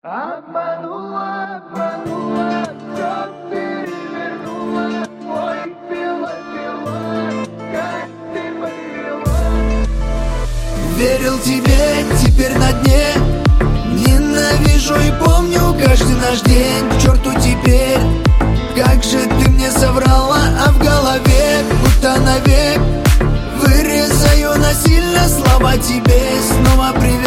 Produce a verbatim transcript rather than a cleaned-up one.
Обманула, обманула, все перевернула. Ой, пила, пила, как ты подвела. Верил тебе, теперь на дне. Ненавижу и помню каждый наш день. К черту теперь, как же ты мне соврала. А в голове, будто навек, вырезаю насильно слова тебе. Снова привет.